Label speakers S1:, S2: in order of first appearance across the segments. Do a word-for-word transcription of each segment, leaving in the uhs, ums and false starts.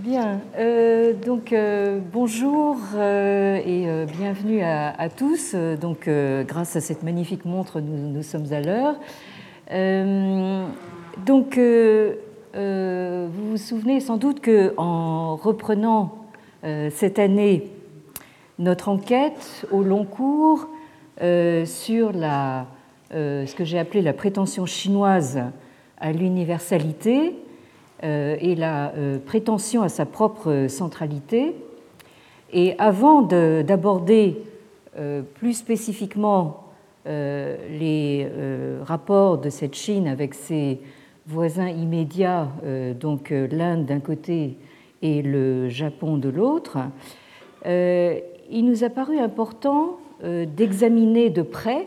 S1: Bien, euh, donc euh, bonjour euh, et euh, bienvenue à, à tous. Donc, euh, grâce à cette magnifique montre, nous, nous sommes à l'heure. Euh, donc, euh, euh, vous vous souvenez sans doute qu'en reprenant euh, cette année notre enquête au long cours euh, sur la, euh, ce que j'ai appelé la prétention chinoise à l'universalité, et la prétention à sa propre centralité. Et avant d'aborder plus spécifiquement les rapports de cette Chine avec ses voisins immédiats, donc l'Inde d'un côté et le Japon de l'autre, il nous a paru important d'examiner de près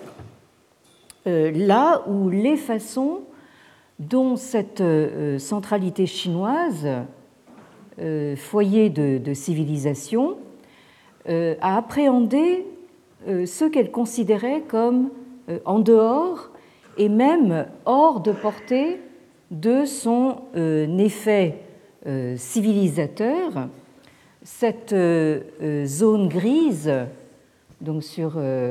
S1: là où les façons dont cette centralité chinoise, foyer de, de civilisation, a appréhendé ce qu'elle considérait comme en dehors et même hors de portée de son effet civilisateur, cette zone grise, donc sur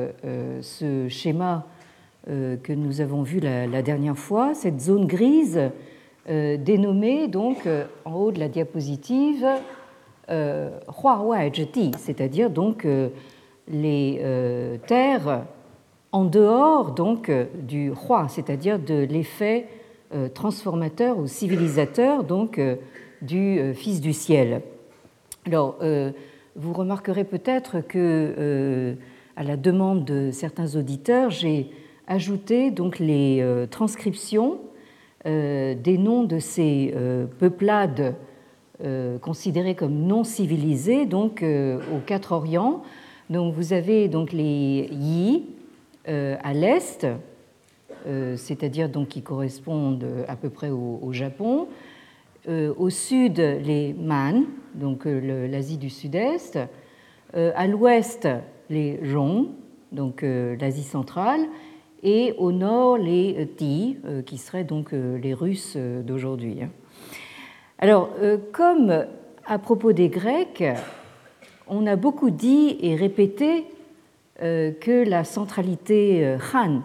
S1: ce schéma que nous avons vu la, la dernière fois, cette zone grise euh, dénommée donc euh, en haut de la diapositive euh, Huawei-Zheti, c'est-à-dire donc euh, les euh, terres en dehors donc euh, du Hua, c'est-à-dire de l'effet euh, transformateur ou civilisateur donc euh, du euh, Fils du ciel. Alors, euh, vous remarquerez peut-être que, euh, à la demande de certains auditeurs, j'ai ajouter donc les euh, transcriptions euh, des noms de ces euh, peuplades euh, considérées comme non civilisées, donc euh, aux quatre Orients. Donc vous avez donc les Yi euh, à l'est, euh, c'est-à-dire donc qui correspondent à peu près au, au Japon. Euh, au sud, les Man, donc euh, l'Asie du Sud-Est. Euh, à l'ouest, les Zhong, donc euh, l'Asie centrale. Et au nord, les Ti, qui seraient donc les Russes d'aujourd'hui. Alors, comme à propos des Grecs, on a beaucoup dit et répété que la centralité Han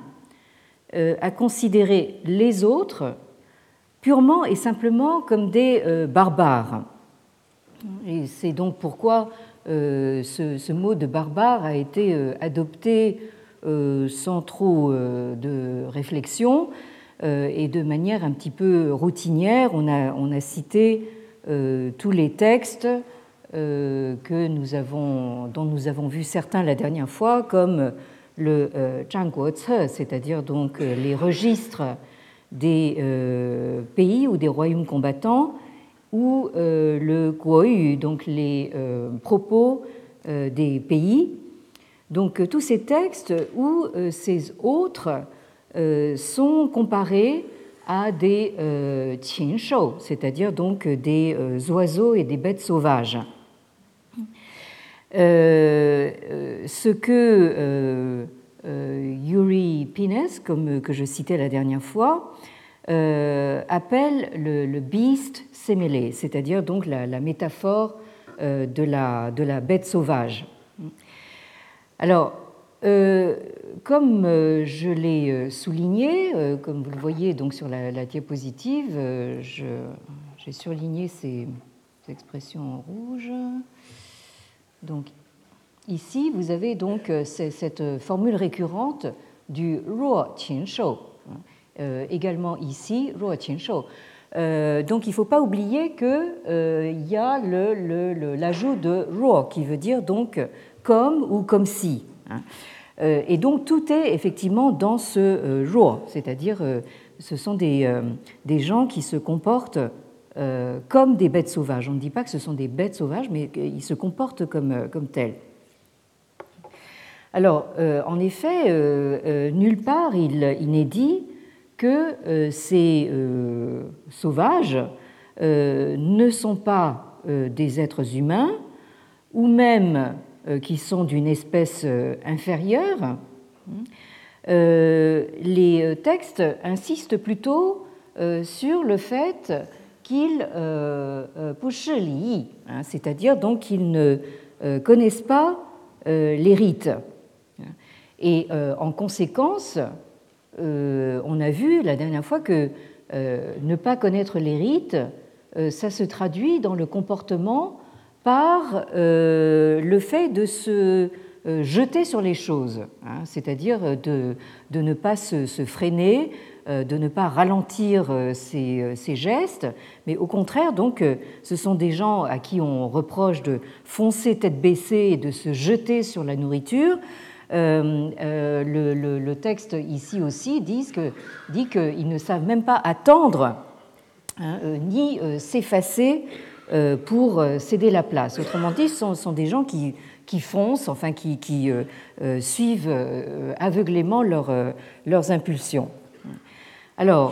S1: a considéré les autres purement et simplement comme des barbares. Et c'est donc pourquoi ce, ce mot de barbare a été adopté Euh, sans trop euh, de réflexion euh, et de manière un petit peu routinière. On a, on a cité euh, tous les textes euh, que nous avons, dont nous avons vu certains la dernière fois, comme le euh, Zhangguoce, c'est-à-dire donc les registres des euh, pays ou des royaumes combattants, ou euh, le Guoyu, donc les euh, propos euh, des pays. Donc tous ces textes où euh, ces autres euh, sont comparés à des euh, qinshou, c'est-à-dire donc des euh, oiseaux et des bêtes sauvages. Euh, ce que euh, euh, Yuri Pines, comme que je citais la dernière fois, euh, appelle le, le beast sémélé, c'est-à-dire donc la, la métaphore euh, de, la, de la bête sauvage. Alors, euh, comme euh, je l'ai souligné, euh, comme vous le voyez donc sur la, la diapositive, euh, j'ai surligné ces, ces expressions en rouge. Donc, ici, vous avez donc cette formule récurrente du ruo qinshou. Euh, également ici, ruo qinshou. Euh, donc, il ne faut pas oublier qu'il euh, y a l'ajout de ruo qui veut dire donc comme ou comme si. Et donc tout est effectivement dans ce ruo, c'est-à-dire ce sont des, des gens qui se comportent comme des bêtes sauvages. On ne dit pas que ce sont des bêtes sauvages, mais ils se comportent comme, comme tels. Alors, en effet, nulle part il, il n'est dit que ces sauvages ne sont pas des êtres humains, ou même qui sont d'une espèce inférieure. Les textes insistent plutôt sur le fait qu'ils euh, euh, 不是礼仪, hein, c'est-à-dire donc qu'ils ne euh, connaissent pas euh, les rites. Et euh, en conséquence, euh, on a vu la dernière fois que euh, ne pas connaître les rites, euh, ça se traduit dans le comportement par euh, le fait de se euh, jeter sur les choses, hein, c'est-à-dire de, de ne pas se, se freiner, euh, de ne pas ralentir euh, ses, ses gestes, mais au contraire, donc, euh, ce sont des gens à qui on reproche de foncer tête baissée et de se jeter sur la nourriture. Euh, euh, le, le, le texte ici aussi dit, que, dit qu'ils ne savent même pas attendre, hein, euh, ni euh, s'effacer euh, pour euh, céder la place. Autrement dit, ce sont, sont des gens qui, qui foncent, enfin qui, qui euh, euh, suivent euh, aveuglément leur, euh, leurs impulsions. Alors,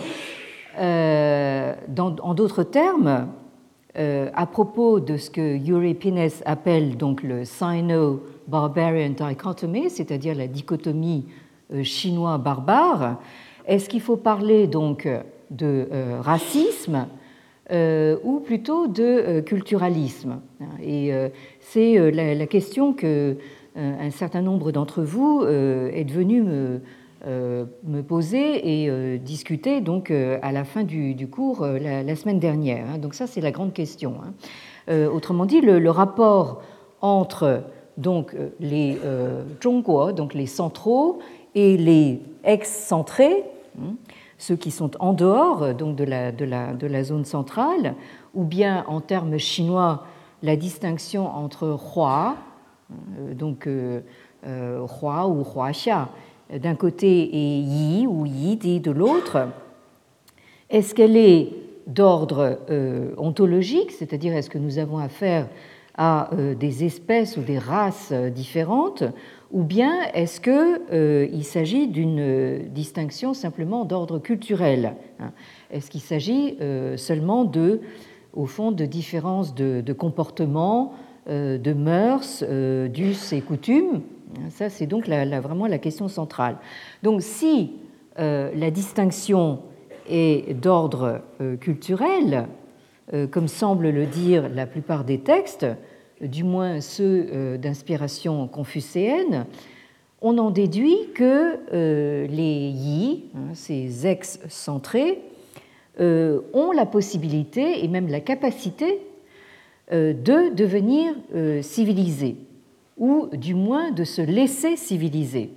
S1: euh, dans, en d'autres termes, euh, à propos de ce que Euripides appelle donc le Sino-Barbarian Dichotomy, c'est-à-dire la dichotomie euh, chinois-barbare, est-ce qu'il faut parler donc de euh, racisme euh, ou plutôt de euh, culturalisme? Et euh, c'est euh, la, la question que euh, un certain nombre d'entre vous euh, est devenu me Euh, me poser et euh, discuter donc euh, à la fin du, du cours euh, la, la semaine dernière. Hein. Donc ça, c'est la grande question. Hein. Euh, autrement dit, le, le rapport entre donc les euh, Zhongguo, donc les centraux, et les ex-centrés, hein, ceux qui sont en dehors donc de la, de la, de la zone centrale, ou bien en termes chinois, la distinction entre Hua, euh, donc euh, euh, Hua ou Huaxia, d'un côté et Yi ou Yidi de l'autre, est-ce qu'elle est d'ordre euh, ontologique, c'est-à-dire est-ce que nous avons affaire à euh, des espèces ou des races différentes, ou bien est-ce qu'il euh, s'agit d'une euh, distinction simplement d'ordre culturel, hein? Est-ce qu'il s'agit euh, seulement de, au fond, de différences de, de comportement, euh, de mœurs, euh, d'us et coutumes? Ça, c'est donc la, la, vraiment la question centrale. Donc, si euh, la distinction est d'ordre euh, culturel, euh, comme semble le dire la plupart des textes, du moins ceux euh, d'inspiration confucéenne, on en déduit que euh, les Yi, hein, ces ex-centrés, euh, ont la possibilité et même la capacité euh, de devenir euh, civilisés, ou du moins de se laisser civiliser.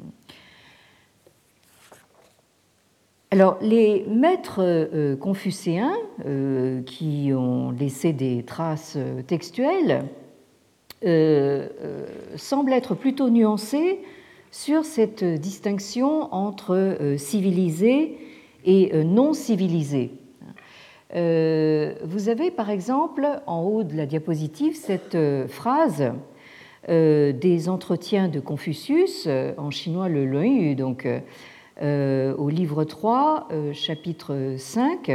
S1: Alors, les maîtres euh, confucéens euh, qui ont laissé des traces textuelles euh, euh, semblent être plutôt nuancés sur cette distinction entre euh, civilisé et euh, non civilisé. Euh, vous avez par exemple en haut de la diapositive cette euh, phrase Euh, des entretiens de Confucius, euh, en chinois le Luanyu, donc euh, au livre trois, euh, chapitre cinq.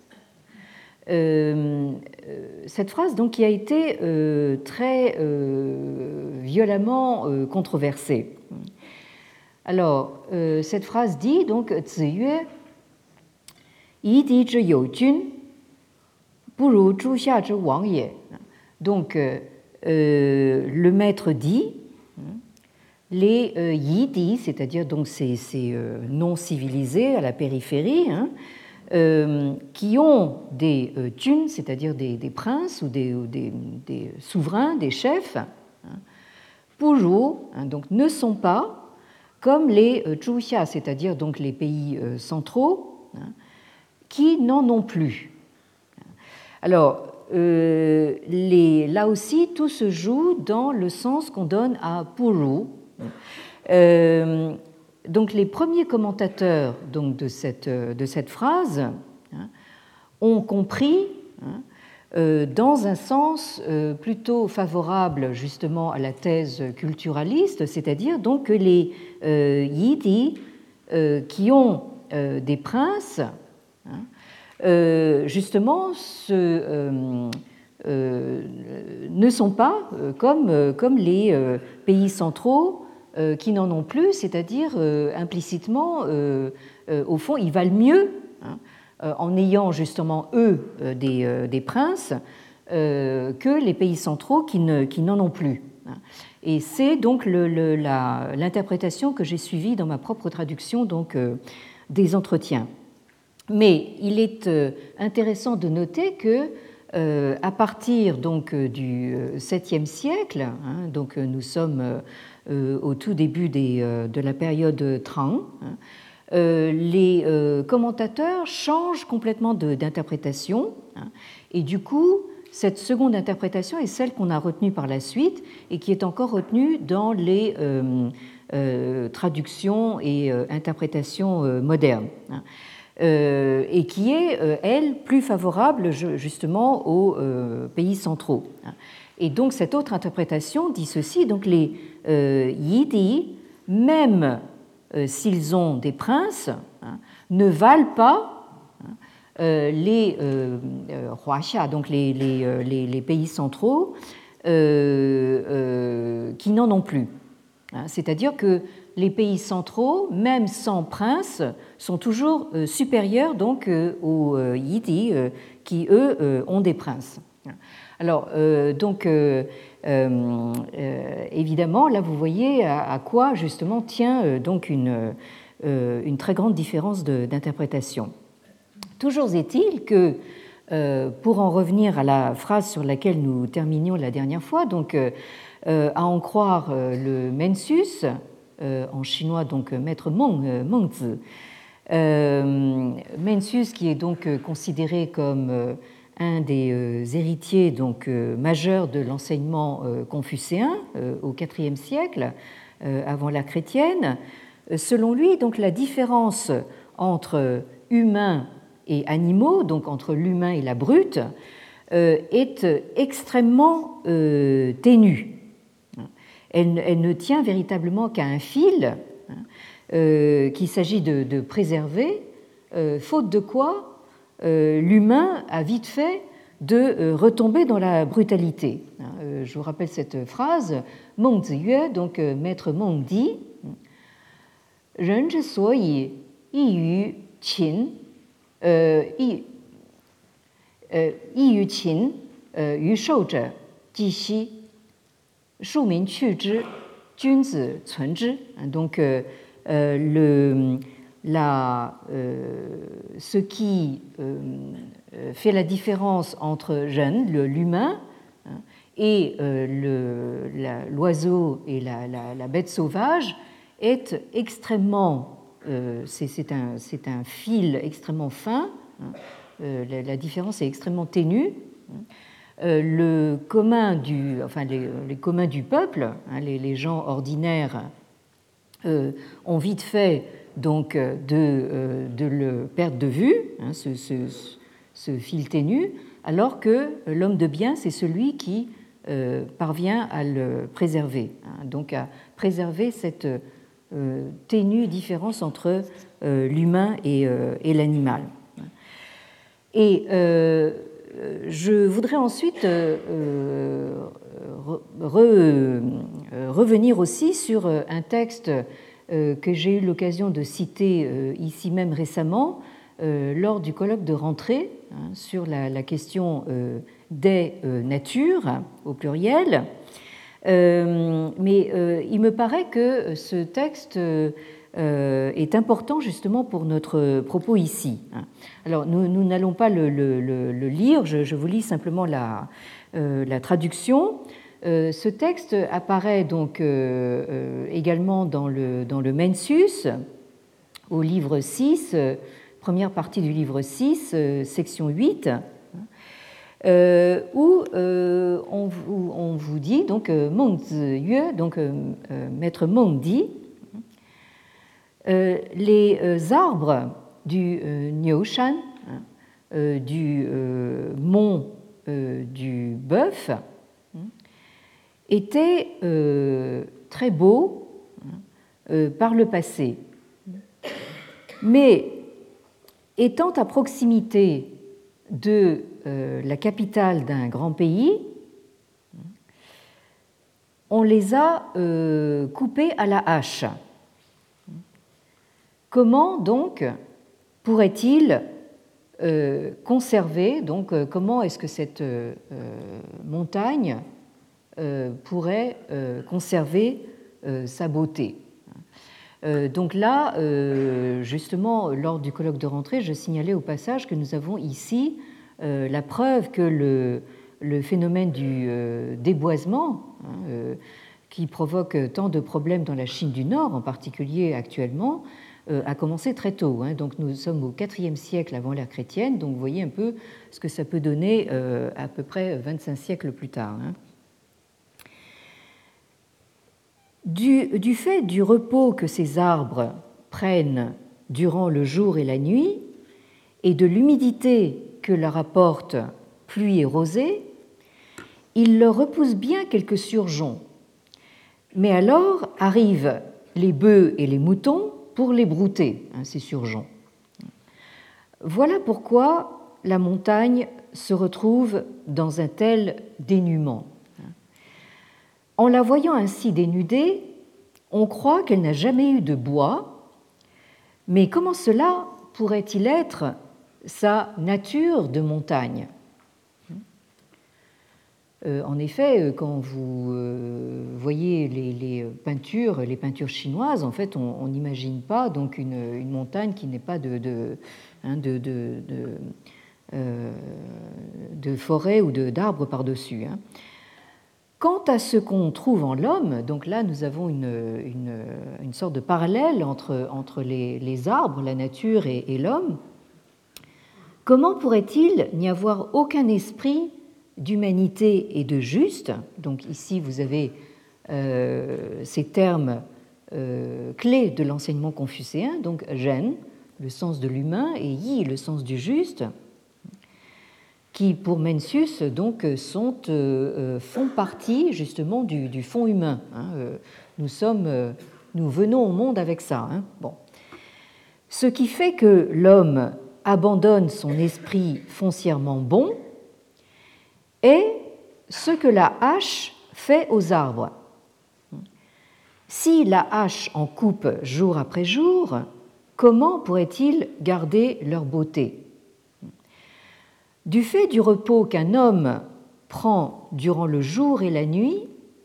S1: Euh, cette phrase donc, qui a été euh, très euh, violemment euh, controversée. Alors, euh, cette phrase dit donc Ziyue, Yi di zhi you jun, bu ru zhu xia zhi wang ye. Donc, euh, Euh, le maître dit, les euh, Yidi, c'est-à-dire donc ces, ces euh, non-civilisés à la périphérie, hein, euh, qui ont des euh, tuns, c'est-à-dire des, des princes ou des, ou des, des souverains, des chefs, hein, Puru, hein, donc ne sont pas comme les euh, Zhuxia, c'est-à-dire donc les pays euh, centraux, hein, qui n'en ont plus. Alors, Euh, les, là aussi, tout se joue dans le sens qu'on donne à Puru. Euh, donc, les premiers commentateurs donc, de, cette, de cette phrase, hein, ont compris, hein, euh, dans un sens euh, plutôt favorable justement à la thèse culturaliste, c'est-à-dire donc que les euh, Yidi euh, qui ont euh, des princes, hein, Euh, justement, ce, euh, euh, ne sont pas euh, comme, euh, comme les euh, pays centraux euh, qui n'en ont plus, c'est-à-dire euh, implicitement, euh, euh, au fond, ils valent mieux, hein, en ayant justement, eux, des, des princes, euh, que les pays centraux qui, ne, qui n'en ont plus. Et c'est donc le, le, la, l'interprétation que j'ai suivie dans ma propre traduction donc, euh, des entretiens. Mais il est euh, intéressant de noter que euh, à partir donc, du septième siècle, hein, donc nous sommes euh, au tout début des, euh, de la période Tang, hein, Euh, les euh, commentateurs changent complètement de, d'interprétation, hein, et du coup, cette seconde interprétation est celle qu'on a retenue par la suite et qui est encore retenue dans les euh, euh, traductions et euh, interprétations euh, modernes, hein, euh, et qui est, euh, elle, plus favorable justement aux euh, pays centraux. Hein. Et donc, cette autre interprétation dit ceci, donc les euh, Yidi, même Euh, s'ils ont des princes, hein, ne valent pas hein, euh, les euh, Huaxia, donc les, les, les, les pays centraux, euh, euh, qui n'en ont plus. Hein, c'est-à-dire que les pays centraux, même sans prince, sont toujours euh, supérieurs donc, euh, aux euh, Yidi, euh, qui, eux, euh, ont des princes. Alors, euh, donc, euh, euh, euh, évidemment, là, vous voyez à, à quoi, justement, tient euh, donc une, euh, une très grande différence de, d'interprétation. Toujours est-il que, euh, pour en revenir à la phrase sur laquelle nous terminions la dernière fois, donc, euh, à en croire euh, le Mencius, euh, en chinois, donc, maître Meng, euh, Mengzi, euh, Mencius, qui est donc considéré comme euh, un des euh, héritiers donc, euh, majeurs de l'enseignement euh, confucéen euh, au quatrième siècle, euh, avant l'ère chrétienne. Selon lui, donc, la différence entre humains et animaux, donc entre l'humain et la brute, euh, est extrêmement euh, ténue. Elle, elle ne tient véritablement qu'à un fil hein, euh, qu'il s'agit de, de préserver, euh, faute de quoi Euh, l'humain a vite fait de euh, retomber dans la brutalité. Euh, je vous rappelle cette phrase, Meng Ziyue, donc euh, maître Meng dit, Ren zhi suo yi yi yu qin, yi yu qin, yu shou zhe, ji xi, shu min qu zhi, jun zi cun zhi. Donc, euh, euh, le La, euh, ce qui euh, fait la différence entre Ren, l'humain, hein, et euh, le, la, l'oiseau et la, la, la bête sauvage est extrêmement, euh, c'est, c'est, un, c'est un fil extrêmement fin, hein, euh, la, la différence est extrêmement ténue. Hein, euh, le commun du, enfin les, les communs du peuple, hein, les, les gens ordinaires, euh, ont vite fait donc de, de le perdre de vue, hein, ce, ce, ce fil ténu, alors que l'homme de bien, c'est celui qui euh, parvient à le préserver, hein, donc à préserver cette euh, ténue différence entre euh, l'humain et, euh, et l'animal. Et euh, je voudrais ensuite euh, re, re, revenir aussi sur un texte que j'ai eu l'occasion de citer ici même récemment lors du colloque de rentrée hein, sur la, la question des natures au pluriel. Euh, mais euh, il me paraît que ce texte euh, est important justement pour notre propos ici. Alors nous, nous n'allons pas le, le, le lire, je, je vous lis simplement la, euh, la traduction. Euh, ce texte apparaît donc euh, euh, également dans le, dans le Mencius, au livre six, euh, première partie du livre six, euh, section huit, euh, où euh, on, vous, on vous dit, donc euh, Meng Ziyue, donc euh, euh, maître Meng dit, euh, les euh, arbres du euh, Niushan, euh, du euh, mont euh, du bœuf, était euh, très beau euh, par le passé. Mais étant à proximité de euh, la capitale d'un grand pays, on les a euh, coupés à la hache. Comment donc pourrait-il euh, conserver, donc euh, comment est-ce que cette euh, montagne euh, pourrait euh, conserver euh, sa beauté. Euh, donc là, euh, justement, lors du colloque de rentrée, je signalais au passage que nous avons ici euh, la preuve que le, le phénomène du euh, déboisement, hein, euh, qui provoque tant de problèmes dans la Chine du Nord, en particulier actuellement, euh, a commencé très tôt. Hein. Donc nous sommes au quatrième siècle avant l'ère chrétienne, donc vous voyez un peu ce que ça peut donner euh, à peu près vingt-cinq siècles plus tard. Hein. Du, du fait du repos que ces arbres prennent durant le jour et la nuit, et de l'humidité que leur apportent pluie et rosée, il leur repousse bien quelques surgeons. Mais alors arrivent les bœufs et les moutons pour les brouter, hein, ces surgeons. Voilà pourquoi la montagne se retrouve dans un tel dénuement. En la voyant ainsi dénudée, on croit qu'elle n'a jamais eu de bois, mais comment cela pourrait-il être sa nature de montagne ? Euh, en effet, quand vous euh, voyez les, les peintures, les peintures chinoises, en fait, on n'imagine pas donc une, une montagne qui n'est pas de, de, hein, de, de, de, euh, de forêt ou d'arbres par-dessus. Hein. Quant à ce qu'on trouve en l'homme, donc là nous avons une, une, une sorte de parallèle entre, entre les, les arbres, la nature et, et l'homme. Comment pourrait-il n'y avoir aucun esprit d'humanité et de juste? Donc ici vous avez euh, ces termes euh, clés de l'enseignement confucéen, donc zhen, le sens de l'humain, et yi, le sens du juste, qui pour Mencius donc sont, euh, font partie justement du, du fond humain. Hein. Nous sommes, euh, nous venons au monde avec ça. Hein. Bon. Ce qui fait que l'homme abandonne son esprit foncièrement bon est ce que la hache fait aux arbres. Si la hache en coupe jour après jour, comment pourrait-il garder leur beauté ? Du fait du repos qu'un homme prend durant le jour et la nuit,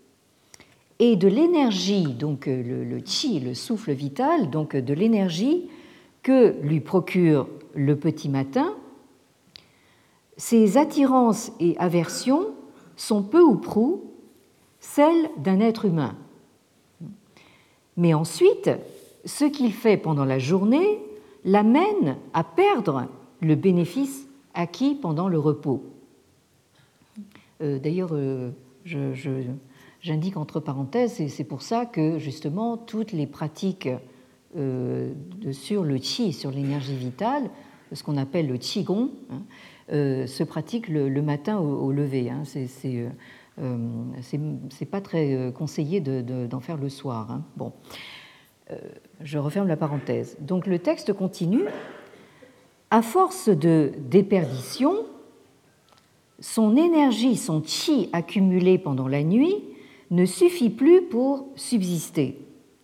S1: et de l'énergie, donc le, le qi, le souffle vital, donc de l'énergie que lui procure le petit matin, ses attirances et aversions sont peu ou prou celles d'un être humain. Mais ensuite, ce qu'il fait pendant la journée l'amène à perdre le bénéfice acquis pendant le repos. Euh, D'ailleurs, euh, je, je, j'indique entre parenthèses, et c'est pour ça que justement toutes les pratiques euh, de, sur le qi, sur l'énergie vitale, ce qu'on appelle le qigong, hein, euh, se pratiquent le, le matin au, au lever. Hein. C'est, c'est, euh, c'est, c'est pas très conseillé de, de, d'en faire le soir. Hein. Bon, euh, je referme la parenthèse. Donc le texte continue. À force de déperdition, son énergie, son qi accumulé pendant la nuit ne suffit plus pour subsister.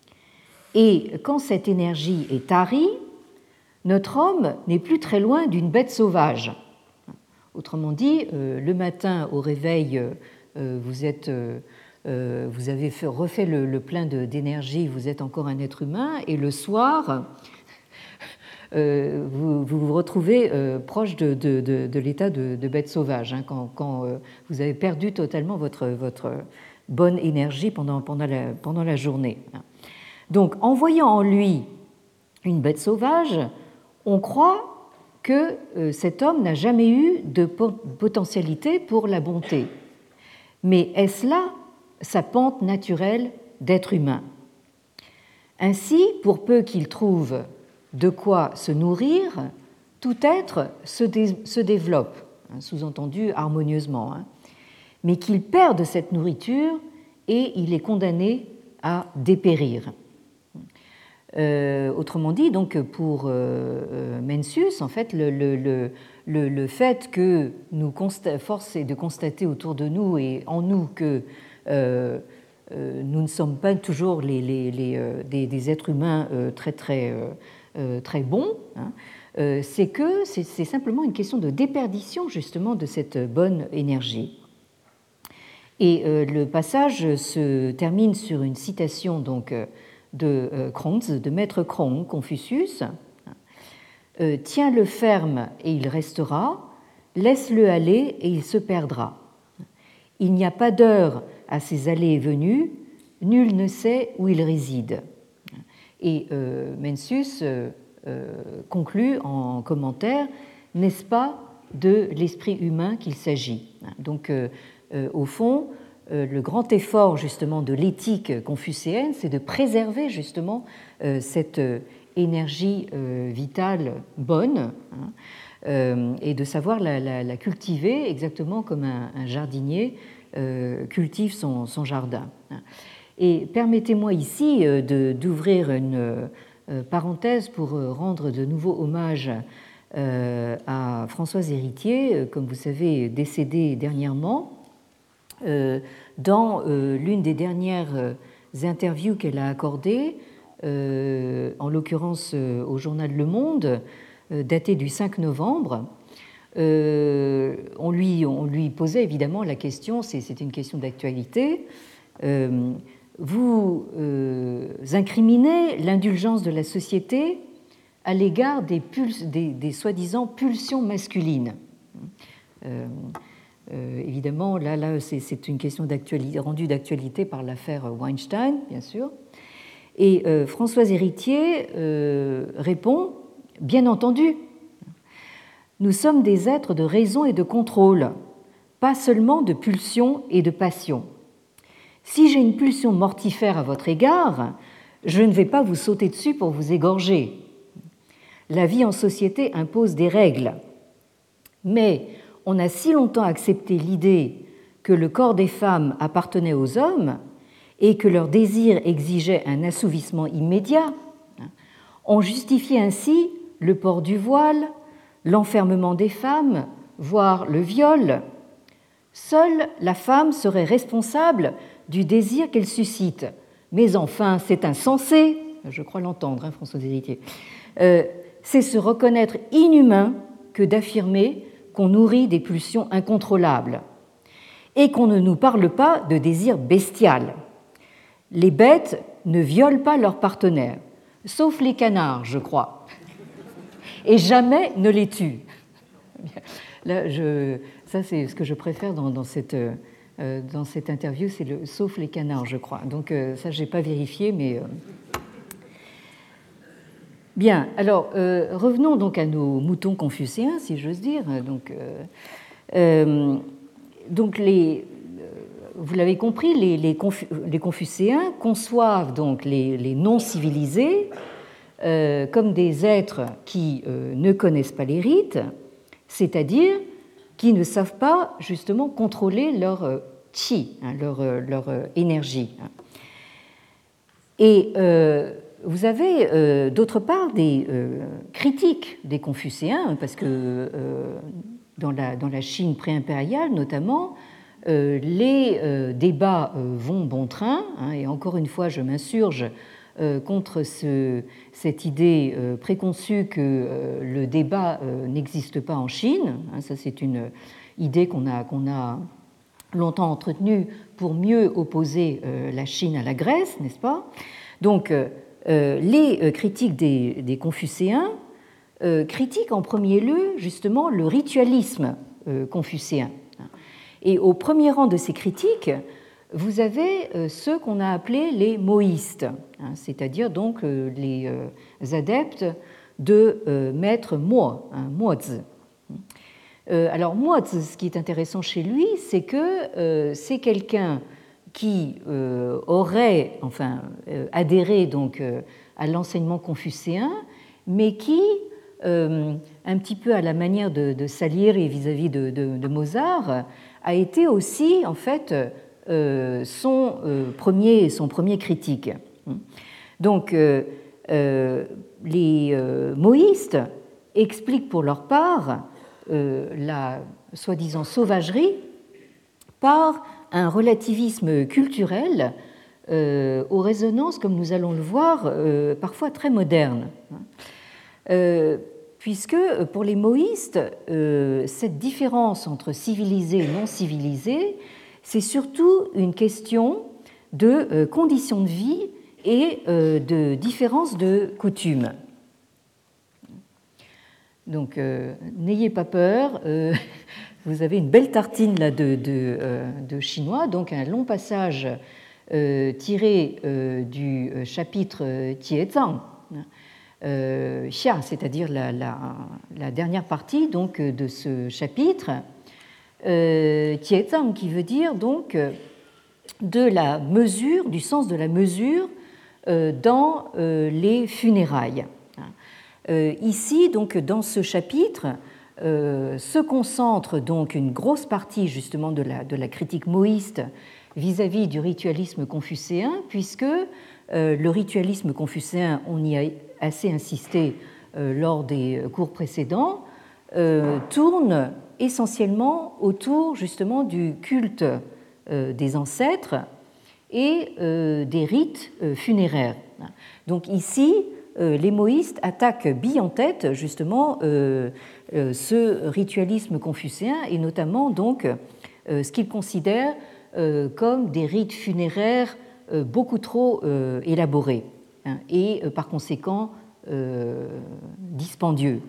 S1: Et quand cette énergie est tarie, notre homme n'est plus très loin d'une bête sauvage. Autrement dit, euh, le matin au réveil, euh, vous, êtes, euh, vous avez fait, refait le, le plein de, d'énergie, vous êtes encore un être humain, et le soir, Euh, vous, vous vous retrouvez euh, proche de, de, de, de l'état de, de bête sauvage, hein, quand, quand euh, vous avez perdu totalement votre, votre bonne énergie pendant, pendant, la, pendant la journée. Donc, en voyant en lui une bête sauvage, on croit que euh, cet homme n'a jamais eu de potentialité pour la bonté. Mais est-ce là sa pente naturelle d'être humain? Ainsi, pour peu qu'il trouve de quoi se nourrir, tout être se, dé, se développe, hein, sous-entendu harmonieusement, hein, mais qu'il perde cette nourriture et il est condamné à dépérir. Euh, autrement dit, donc pour euh, Mencius, en fait, le, le, le, le fait que nous consta- force est de constater autour de nous et en nous que euh, euh, nous ne sommes pas toujours les, les, les, euh, des, des êtres humains euh, très très euh, Euh, très bon, hein, euh, c'est que c'est, c'est simplement une question de déperdition justement de cette bonne énergie. Et euh, le passage se termine sur une citation donc de euh, Kronz, de Maître Krong, Confucius. Euh, Tiens-le ferme et il restera, laisse-le aller et il se perdra. Il n'y a pas d'heure à ses allées et venues, nul ne sait où il réside. Et euh, Mencius euh, euh, conclut en commentaire, n'est-ce pas de l'esprit humain qu'il s'agit? Donc, euh, euh, au fond, euh, le grand effort justement de l'éthique confucéenne, c'est de préserver justement euh, cette énergie euh, vitale bonne, hein, euh, et de savoir la, la, la cultiver exactement comme un, un jardinier euh, cultive son, son jardin. Et permettez-moi ici euh, de, d'ouvrir une euh, parenthèse pour rendre de nouveau hommage euh, à Françoise Héritier, euh, comme vous savez, décédée dernièrement. Euh, dans euh, l'une des dernières euh, interviews qu'elle a accordées, euh, en l'occurrence euh, au journal Le Monde, euh, datée du cinq novembre, euh, on, lui, on lui posait évidemment la question, c'est, c'est une question d'actualité, euh, vous euh, incriminez l'indulgence de la société à l'égard des, pulse, des, des soi-disant pulsions masculines. Euh, Euh, évidemment, là, là c'est, c'est une question d'actualité, rendue d'actualité par l'affaire Weinstein, bien sûr. Et euh, Françoise Héritier euh, répond, bien entendu, nous sommes des êtres de raison et de contrôle, pas seulement de pulsion et de passion. Si j'ai une pulsion mortifère à votre égard, je ne vais pas vous sauter dessus pour vous égorger. La vie en société impose des règles, mais on a si longtemps accepté l'idée que le corps des femmes appartenait aux hommes et que leur désir exigeait un assouvissement immédiat, on justifiait ainsi le port du voile, l'enfermement des femmes, voire le viol. Seule la femme serait responsable du désir qu'elle suscite. Mais enfin, c'est insensé, je crois l'entendre, hein, François Héritier. Euh, c'est se reconnaître inhumain que d'affirmer qu'on nourrit des pulsions incontrôlables et qu'on ne nous parle pas de désir bestial. Les bêtes ne violent pas leurs partenaires, sauf les canards, je crois, et jamais ne les tuent. Là, je, ça, c'est ce que je préfère dans, dans, cette, euh, dans cette interview, c'est le sauf les canards, je crois. Donc, euh, ça, je n'ai pas vérifié, mais. Euh... Bien, alors euh, revenons donc à nos moutons confucéens, si j'ose dire. Donc, euh, euh, donc les, vous l'avez compris, les, les, confu, les confucéens conçoivent donc les, les non-civilisés euh, comme des êtres qui euh, ne connaissent pas les rites, c'est-à-dire qui ne savent pas justement contrôler leur euh, chi, hein, leur, leur euh, énergie. Et euh, vous avez euh, d'autre part des euh, critiques des confucéens, parce que euh, dans, la, dans la Chine préimpériale notamment, euh, les euh, débats euh, vont bon train, hein, et encore une fois je m'insurge euh, contre ce, cette idée euh, préconçue que euh, le débat euh, n'existe pas en Chine. Hein, ça c'est une idée qu'on a, qu'on a longtemps entretenue pour mieux opposer euh, la Chine à la Grèce, n'est-ce pas? Donc euh, Euh, les euh, critiques des, des confucéens euh, critiquent en premier lieu justement le ritualisme euh, confucéen. Et au premier rang de ces critiques, vous avez euh, ceux qu'on a appelés les moïstes, hein, c'est-à-dire donc euh, les euh, adeptes de euh, maître Mo, hein, Mozi. Euh, alors Mozi, ce qui est intéressant chez lui, c'est que euh, c'est quelqu'un qui euh, aurait enfin, euh, adhéré donc, euh, à l'enseignement confucéen, mais qui, euh, un petit peu à la manière de, de Salieri vis-à-vis de, de, de Mozart, a été aussi en fait euh, son, euh, premier, son premier critique. Donc, euh, euh, les euh, moïstes expliquent pour leur part euh, la soi-disant sauvagerie par un relativisme culturel euh, aux résonances, comme nous allons le voir, euh, parfois très modernes. Euh, puisque pour les moïstes, euh, cette différence entre civilisé et non civilisé, c'est surtout une question de euh, conditions de vie et euh, de différence de coutumes. Donc, euh, n'ayez pas peur, euh, vous avez une belle tartine là, de, de, euh, de chinois, donc un long passage euh, tiré euh, du chapitre Jiezang, euh, Xia, c'est-à-dire la, la, la dernière partie donc, de ce chapitre, euh, Jiezang qui veut dire donc de la mesure, du sens de la mesure euh, dans euh, les funérailles. Euh, ici, donc, dans ce chapitre, euh, se concentre donc une grosse partie justement de la, de la critique moïste vis-à-vis du ritualisme confucéen, puisque euh, le ritualisme confucéen, on y a assez insisté euh, lors des cours précédents, euh, tourne essentiellement autour justement du culte euh, des ancêtres et euh, des rites euh, funéraires. Donc ici, les moïstes attaquent bille en tête justement euh, euh, ce ritualisme confucéen et notamment donc euh, ce qu'ils considèrent euh, comme des rites funéraires euh, beaucoup trop euh, élaborés hein, et euh, par conséquent euh, dispendieux.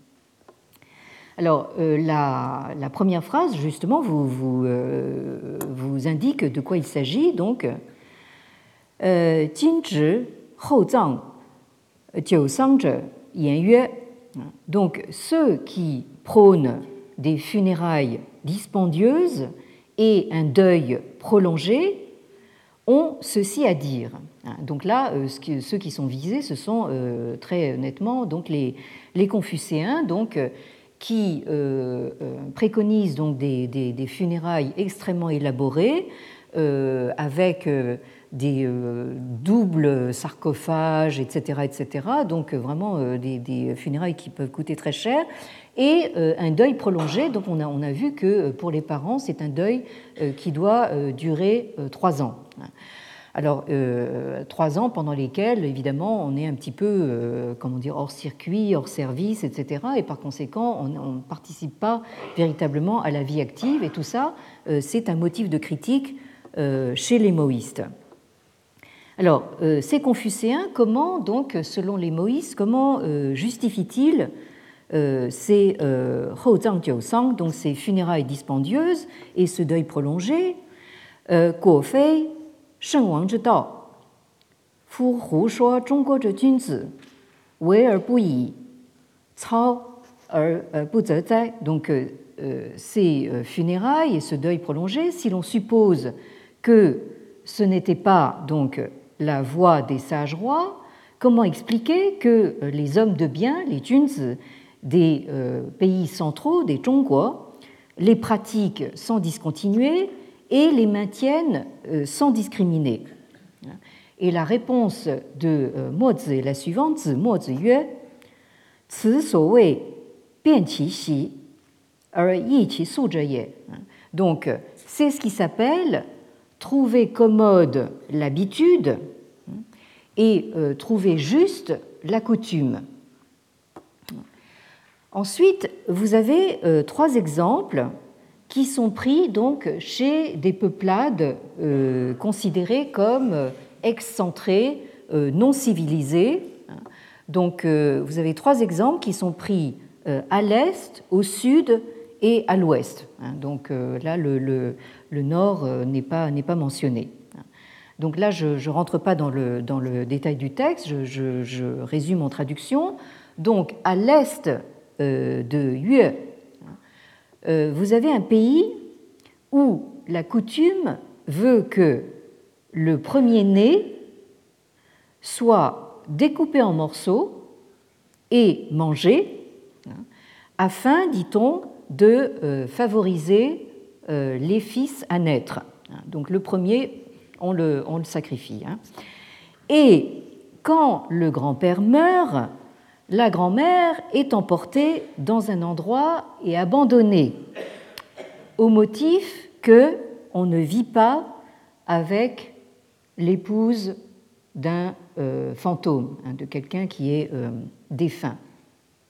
S1: Alors euh, la, la première phrase justement vous, vous, euh, vous indique de quoi il s'agit donc euh, 今之后葬 donc ceux qui prônent des funérailles dispendieuses et un deuil prolongé ont ceci à dire. Donc là, ceux qui sont visés, ce sont très nettement donc les, les confucéens, donc, qui euh, préconisent donc des, des, des funérailles extrêmement élaborées euh, avec euh, des euh, doubles sarcophages, et cetera, et cetera. Donc vraiment euh, des, des funérailles qui peuvent coûter très cher et euh, un deuil prolongé. Donc on a, on a vu que pour les parents, c'est un deuil euh, qui doit euh, durer euh, trois ans. Alors euh, trois ans pendant lesquels, évidemment, on est un petit peu, euh, comment dire, hors circuit, hors service, et cetera. Et par conséquent, on ne participe pas véritablement à la vie active. Et tout ça, euh, c'est un motif de critique euh, chez les moïstes. Alors, euh, ces confucéens, comment, donc, selon les moïstes, comment euh, justifient-ils euh, ces Hou Zang Jiu Sang, donc ces funérailles dispendieuses et ce deuil prolongé, Guo Fei, Sheng Wang Zhi Dao, Fu Hu Shuo Zhongguo Zhe Junzi, Wei Er Bu Yi, Cao Er Bu Ze Zai. Donc, euh, ces funérailles et ce deuil prolongé, si l'on suppose que ce n'était pas donc la voie des sages rois, comment expliquer que les hommes de bien, les Junzi des euh, pays centraux, des Zhongguo, les pratiquent sans discontinuer et les maintiennent euh, sans discriminer? Et la réponse de euh, Mozi est la suivante, Zi Mozi Yue, Ci so wei bian qi xi, er yi qi su zhe ye. Donc, c'est ce qui s'appelle trouver commode l'habitude et euh, trouver juste la coutume. Ensuite, vous avez euh, trois exemples qui sont pris donc chez des peuplades euh, considérées comme excentrées, euh, non civilisées. Donc, euh, vous avez trois exemples qui sont pris euh, à l'est, au sud et à l'ouest. Donc euh, là, le, le, le nord euh, n'est pas, n'est pas mentionné. Donc là, je ne rentre pas dans le, dans le détail du texte, je, je, je résume en traduction. Donc, à l'est euh, de Yue, euh, vous avez un pays où la coutume veut que le premier-né soit découpé en morceaux et mangé, afin, dit-on, de euh, favoriser euh, les fils à naître. Donc le premier, on le, on le sacrifie. Hein. Et quand le grand-père meurt, la grand-mère est emportée dans un endroit et abandonnée, au motif qu'on ne vit pas avec l'épouse d'un euh, fantôme, hein, de quelqu'un qui est euh, défunt.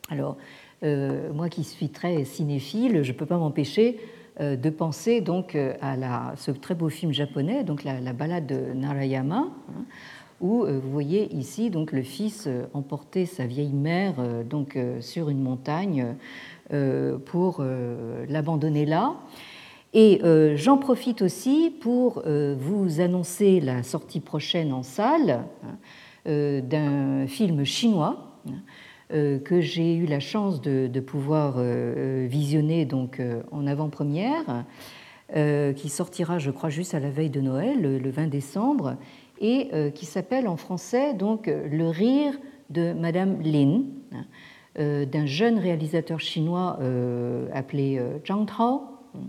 S1: Alors, euh, moi qui suis très cinéphile, je ne peux pas m'empêcher euh, de penser donc à la, ce très beau film japonais, donc la, la balade de Narayama, hein, où euh, vous voyez ici donc le fils euh, emporter sa vieille mère euh, donc euh, sur une montagne euh, pour euh, l'abandonner là. Et euh, j'en profite aussi pour euh, vous annoncer la sortie prochaine en salle hein, euh, d'un film chinois hein, euh, que j'ai eu la chance de, de pouvoir euh, visionner donc euh, en avant-première, euh, qui sortira, je crois, juste à la veille de Noël, le, le vingt décembre, et euh, qui s'appelle en français donc Le rire de Madame Lin, hein, euh, d'un jeune réalisateur chinois euh, appelé euh, Zhang Tao.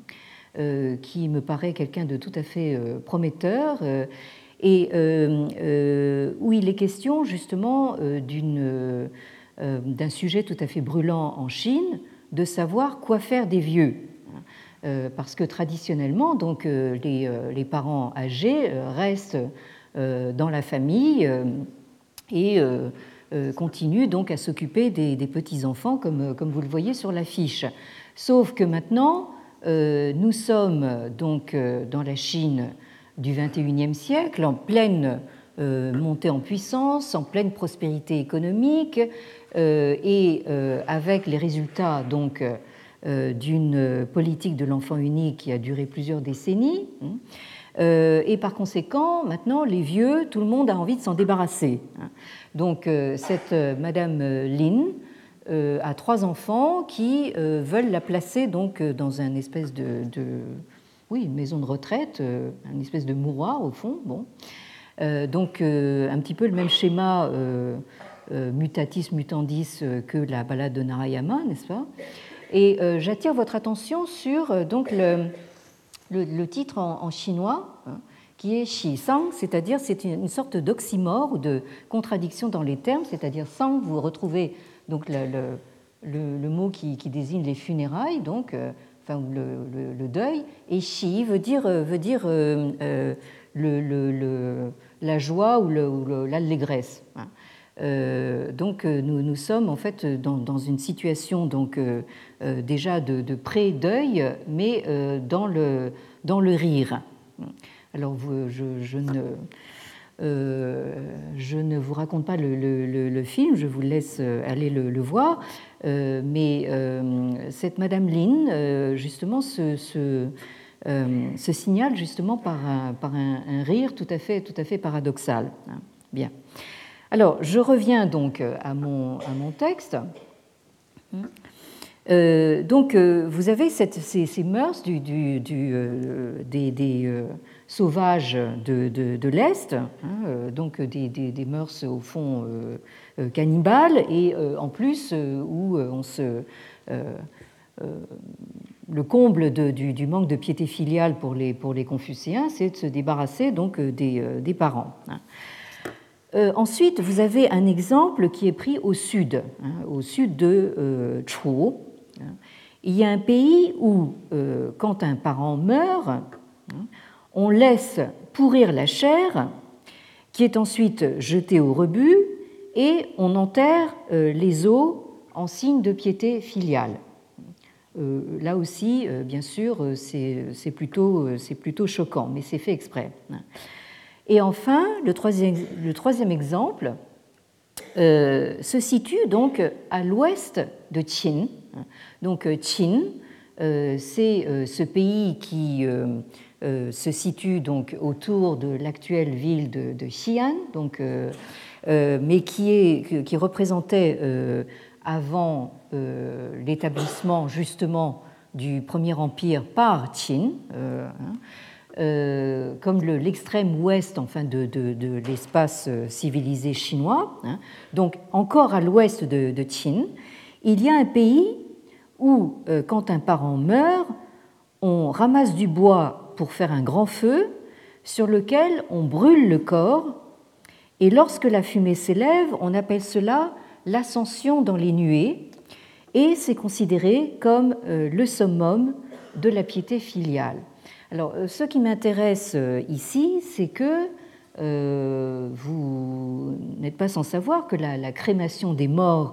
S1: Euh, qui me paraît quelqu'un de tout à fait euh, prometteur, euh, et euh, euh, où il est question justement euh, d'une, euh, d'un sujet tout à fait brûlant en Chine, de savoir quoi faire des vieux. Euh, parce que traditionnellement, donc, euh, les, euh, les parents âgés euh, restent euh, dans la famille euh, et euh, euh, continuent donc à s'occuper des, des petits-enfants, comme, comme vous le voyez sur l'affiche. Sauf que maintenant, Euh, nous sommes donc euh, dans la Chine du vingt et unième siècle, en pleine euh, montée en puissance, en pleine prospérité économique, euh, et euh, avec les résultats donc euh, d'une politique de l'enfant unique qui a duré plusieurs décennies. Euh, et par conséquent, maintenant, les vieux, tout le monde a envie de s'en débarrasser. Donc, euh, cette euh, Madame Lin Euh, a trois enfants qui euh, veulent la placer donc dans une espèce de, de oui, une maison de retraite, euh, une espèce de mouroir au fond. Bon, euh, donc euh, un petit peu le même schéma euh, euh, mutatis mutandis que la balade de Narayama, n'est-ce pas? Et euh, j'attire votre attention sur euh, donc le, le, le titre en, en chinois. Hein, qui est Shi Sang, c'est-à-dire c'est une, une sorte d'oxymore ou de contradiction dans les termes, c'est-à-dire Sang, vous retrouvez donc le, le, le, le mot qui, qui désigne les funérailles, donc, euh, enfin, le, le, le deuil, et Shi veut dire, veut dire euh, euh, le, le, la joie ou, ou l'allégresse. Hein. Euh, donc nous, nous sommes en fait dans, dans une situation donc, euh, euh, déjà de, de pré-deuil, mais euh, dans, le, dans le rire. Alors vous, je, je ne... Euh, je ne vous raconte pas le, le, le film, je vous laisse aller le, le voir, euh, mais euh, cette Madame Lin, euh, justement, se, se, euh, se signale justement par, un, par un, un rire tout à fait, tout à fait paradoxal. Bien. Alors, je reviens donc à mon, à mon texte. Euh, donc, euh, vous avez cette, ces, ces mœurs du, du, du, euh, des, des euh, sauvages de, de, de l'Est, hein, euh, donc des, des, des mœurs au fond euh, euh, cannibales, et euh, en plus euh, où on se, euh, euh, le comble de, du, du manque de piété filiale pour les, pour les Confucéens, c'est de se débarrasser donc des, euh, des parents. Hein. Euh, ensuite, vous avez un exemple qui est pris au sud, hein, au sud de euh, Chu. Il y a un pays où, euh, quand un parent meurt, hein, on laisse pourrir la chair, qui est ensuite jetée au rebut, et on enterre euh, les os en signe de piété filiale. Euh, là aussi, euh, bien sûr, c'est, c'est, plutôt, c'est plutôt choquant, mais c'est fait exprès. Et enfin, le troisième, le troisième exemple euh, se situe donc à l'ouest de Qin. Donc Qin, euh, c'est euh, ce pays qui euh, euh, se situe donc autour de l'actuelle ville de, de Xi'an, donc, euh, euh, mais qui, est, qui représentait euh, avant euh, l'établissement justement du Premier Empire par Qin, euh, hein, Euh, comme le, l'extrême ouest enfin, de, de, de l'espace civilisé chinois, hein, donc encore à l'ouest de, de Qin, il y a un pays où, euh, quand un parent meurt, on ramasse du bois pour faire un grand feu sur lequel on brûle le corps, et lorsque la fumée s'élève, on appelle cela l'ascension dans les nuées, et c'est considéré comme euh, le summum de la piété filiale. Alors, ce qui m'intéresse ici, c'est que euh, vous n'êtes pas sans savoir que la, la crémation des morts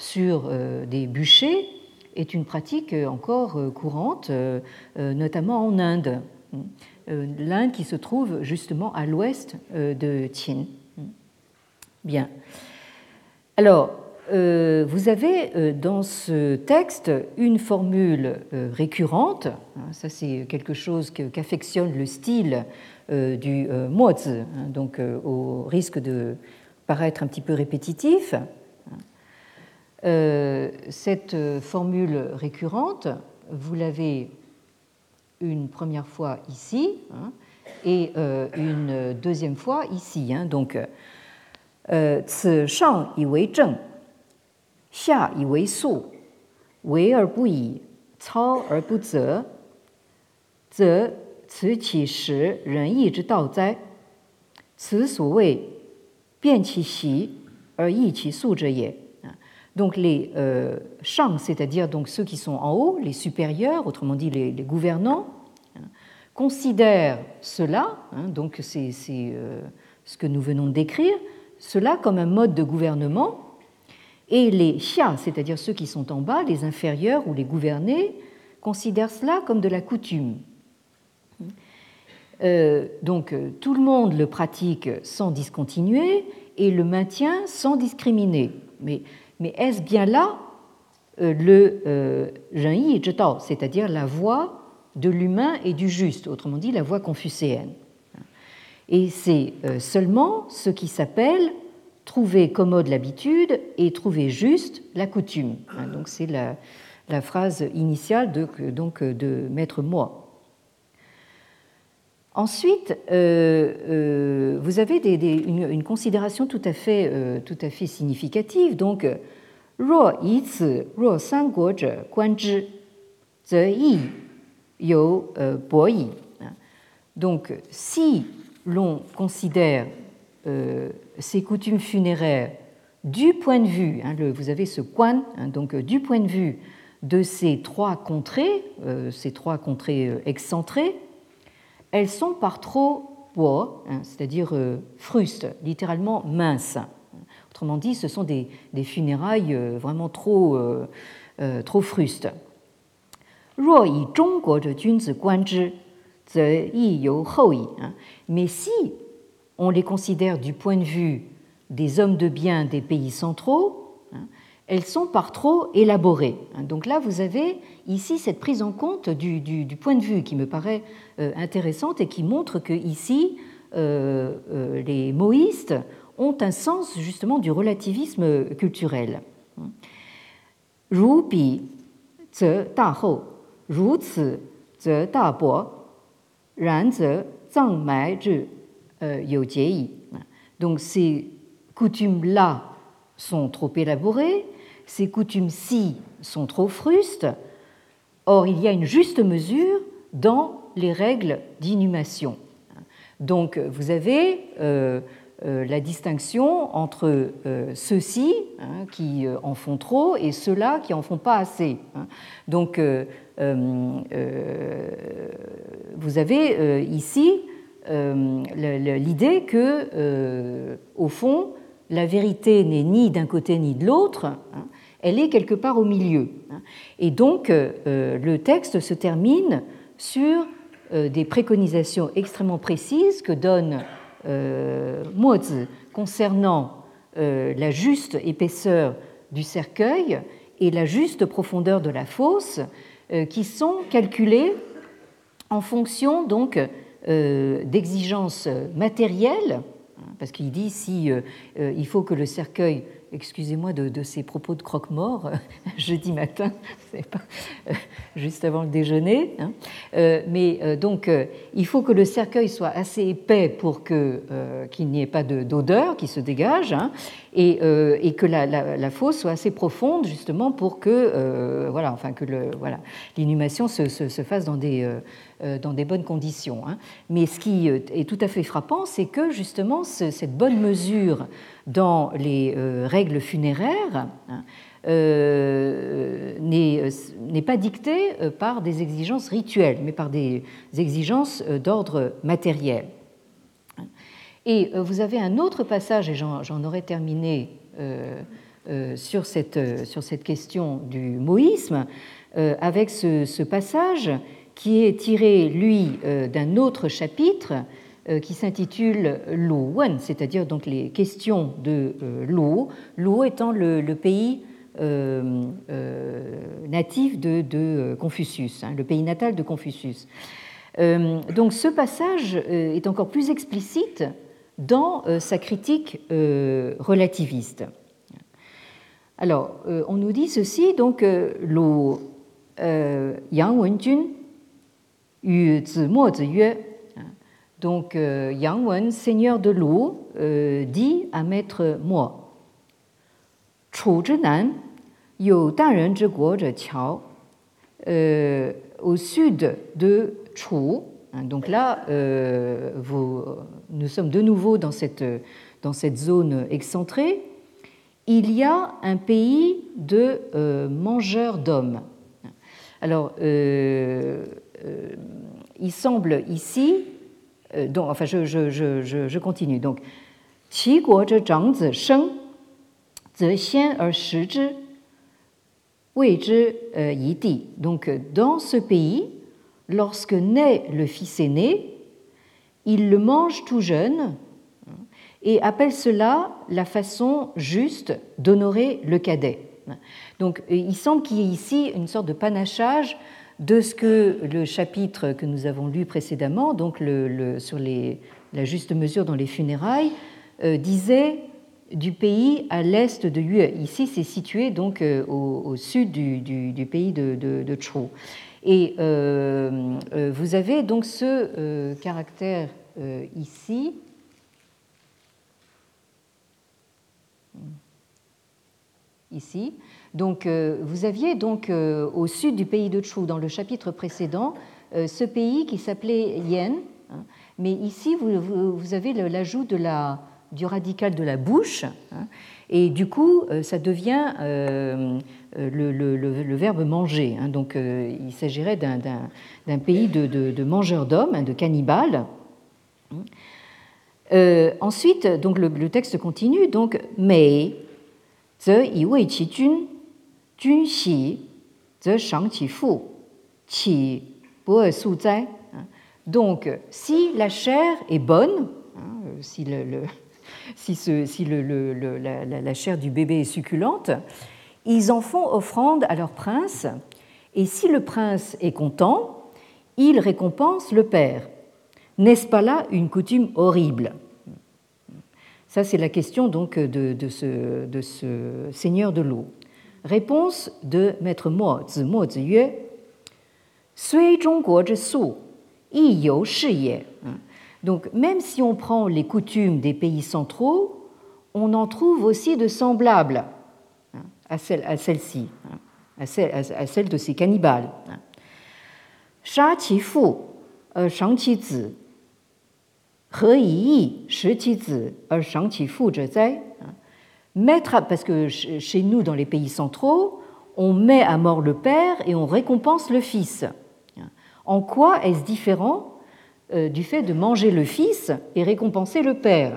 S1: sur des bûchers est une pratique encore courante, notamment en Inde. L'Inde qui se trouve justement à l'ouest de Tien. Bien. Alors, euh, vous avez euh, dans ce texte une formule euh, récurrente. Ça, c'est quelque chose que, qu'affectionne le style euh, du euh, Mozi, hein, donc euh, au risque de paraître un petit peu répétitif. Euh, cette formule récurrente, vous l'avez une première fois ici, hein, et euh, une deuxième fois ici. Hein, donc, euh, 此上以为正，下以为素，为而不以，操而不责，则此其实仁义之道哉？此所谓辨其习而易其素者也。Donc les euh, shang, c'est-à-dire donc ceux qui sont en haut, les supérieurs, autrement dit les, les gouvernants, hein, considèrent cela, hein, donc c'est, c'est euh, ce que nous venons de décrire, cela comme un mode de gouvernement, et les xia, c'est-à-dire ceux qui sont en bas, les inférieurs ou les gouvernés, considèrent cela comme de la coutume. Euh, donc tout le monde le pratique sans discontinuer et le maintient sans discriminer. Mais Mais est-ce bien là euh, le euh, renyi zhi dao, c'est-à-dire la voie de l'humain et du juste, autrement dit la voie confucéenne? Et c'est euh, seulement ce qui s'appelle trouver commode l'habitude et trouver juste la coutume. Donc c'est la, la phrase initiale de, donc, de Maître Mo. Ensuite, euh, euh, vous avez des, des, une, une considération tout à fait, euh, tout à fait significative. Donc, 若以此若三国者观之，则亦有呃博矣。Donc, si l'on considère euh, ces coutumes funéraires du point de vue, hein, le, vous avez ce quan, hein, donc du point de vue de ces trois contrées, euh, ces trois contrées euh, excentrées, elles sont par trop bo, hein, c'est-à-dire euh, frustes, littéralement minces. Autrement dit, ce sont des, des funérailles euh, vraiment trop, euh, euh, trop frustes. 若以中国者君子观之，则亦有后矣. Mais si on les considère du point de vue des hommes de bien des pays centraux, hein, elles sont par trop élaborées. Donc là, vous avez ici cette prise en compte du, du, du point de vue qui me paraît euh, intéressante et qui montre que ici, euh, euh, les moïstes ont un sens justement du relativisme culturel. 如彼则大厚，如此则大薄，然则葬埋之呃有节矣. Donc ces coutumes-là sont trop élaborées, ces coutumes-ci sont trop frustes. Or, il y a une juste mesure dans les règles d'inhumation. Donc, vous avez euh, euh, la distinction entre euh, ceux-ci, hein, qui en font trop, et ceux-là qui en font pas assez. Hein. Donc, euh, euh, vous avez euh, ici euh, l'idée que, euh, au fond, la vérité n'est ni d'un côté ni de l'autre, hein, elle est quelque part au milieu. Et donc, euh, le texte se termine sur euh, des préconisations extrêmement précises que donne euh, Mozi concernant euh, la juste épaisseur du cercueil et la juste profondeur de la fosse, euh, qui sont calculées en fonction donc euh, d'exigences matérielles, parce qu'il dit si euh, euh, il faut que le cercueil, excusez-moi de, de ces propos de croque-mort, jeudi matin, c'est pas euh, juste avant le déjeuner, hein, euh, mais euh, donc euh, il faut que le cercueil soit assez épais pour que euh, qu'il n'y ait pas de, d'odeur qui se dégage, hein, et, euh, et que la, la, la fosse soit assez profonde justement pour que euh, voilà, enfin que le voilà l'inhumation se, se, se fasse dans des euh, dans des bonnes conditions. Hein. Mais ce qui est tout à fait frappant, c'est que justement cette bonne mesure dans les règles funéraires euh, n'est, n'est pas dictée par des exigences rituelles, mais par des exigences d'ordre matériel. Et vous avez un autre passage, et j'en, j'en aurais terminé euh, euh, sur, cette, sur cette question du moïsme euh, avec ce, ce passage qui est tiré, lui, euh, d'un autre chapitre euh, qui s'intitule Lu Wen, c'est-à-dire donc les questions de euh, Lu, Lu étant le, le pays euh, euh, natif de, de Confucius, hein, le pays natal de Confucius. Euh, donc ce passage euh, est encore plus explicite dans euh, sa critique euh, relativiste. Alors, euh, on nous dit ceci, donc, euh, Lu euh, Yang Wenjun yu zi mo zi yue. Donc, euh, Yang Wen, seigneur de Lu, euh, dit à maître Mo, Chu zhi nan you dan ren zhi guo zhe qiao. Au sud de Chu, donc là, euh, vous, nous sommes de nouveau dans cette, dans cette zone excentrée, il y a un pays de euh, mangeurs d'hommes. Alors, euh, euh, il semble ici, euh, donc, enfin, je, je, je, je continue. Donc, qi guo zhe zhang zi sheng, zi xian er shi zhi, wei zhi yi di. Donc, dans ce pays, lorsque naît le fils aîné, il le mange tout jeune et appelle cela la façon juste d'honorer le cadet. Donc, il semble qu'il y ait ici une sorte de panachage de ce que le chapitre que nous avons lu précédemment, donc le, le, sur les, la juste mesure dans les funérailles, euh, disait du pays à l'est de Yue. Ici, c'est situé donc euh, au, au sud du, du, du pays de, de, de Chu. Et euh, euh, vous avez donc ce euh, caractère euh, ici. Ici. Donc, euh, vous aviez donc euh, au sud du pays de Chu, dans le chapitre précédent, euh, ce pays qui s'appelait Yen. Hein, mais ici, vous, vous, vous avez l'ajout de la, du radical de la bouche. Hein, et du coup, euh, ça devient euh, le, le, le, le verbe manger. Hein, donc, euh, il s'agirait d'un pays de, de, de mangeurs d'hommes, hein, de cannibales. Euh, ensuite, donc, le, le texte continue. Donc, mais 则以为其君，君喜，则赏其父，岂不恶速哉? Donc, si la chair est bonne, si, le, le, si, ce, si le, le, la, la chair du bébé est succulente, ils en font offrande à leur prince, et si le prince est content, il récompense le père. N'est-ce pas là une coutume horrible? Ça, c'est la question donc de, de, ce, de ce seigneur de l'eau. Réponse de maître Mo, Zi Mo Zi Yue, Sui Zhongguo zhi su, yi you shi ye. Donc, même si on prend les coutumes des pays centraux, on en trouve aussi de semblables à celle, à celle-ci, à celle, à celle de ces cannibales. Sha qi fu, shang qi zi. Mettre, parce que chez nous, dans les pays centraux, on met à mort le père et on récompense le fils. En quoi est-ce différent du fait de manger le fils et récompenser le père?